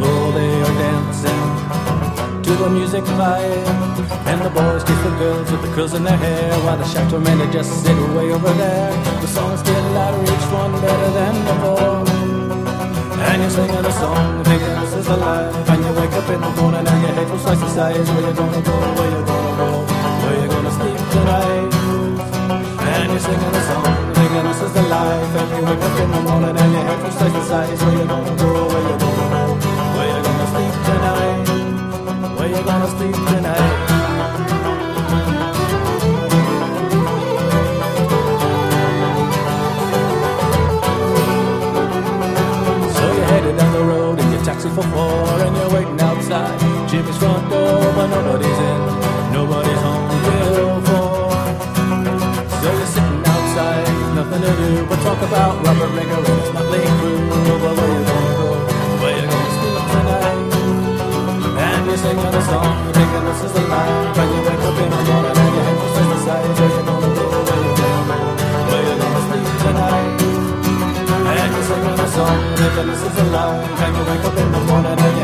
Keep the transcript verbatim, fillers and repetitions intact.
Oh, they are dancing to the music vibe, and the boys kiss the girls with the curls in their hair, while the chateau men they just sit way over there. The songs get louder, each one better than before, and you're singing a song, thinking this is alive. And you wake up in the morning and your head feels twice the size. Where you gonna go, where you gonna go, where you gonna sleep tonight? And you're singing a song, thinking this is the life. And you wake up in the morning and your head feels twice the size. Where you gonna go, where you gonna go, where you gonna sleep tonight? Where you gonna sleep tonight? So you're headed down the road in your taxi for four, and you're waiting outside Jimmy's front door, but nobody's in, nobody's home till four. So you're sitting outside, nothing to do but talk about Robert Ringer and his motley crew. But where you gonna go, where you gonna sleep tonight? And you're singing a song, thinking this is a life. And you wake up in the morning and your head feels twice the size. Where you gonna go, where you gonna go, where you gonna sleep tonight? And you're singing a song, thinking this is a life. And you wake up in the morning and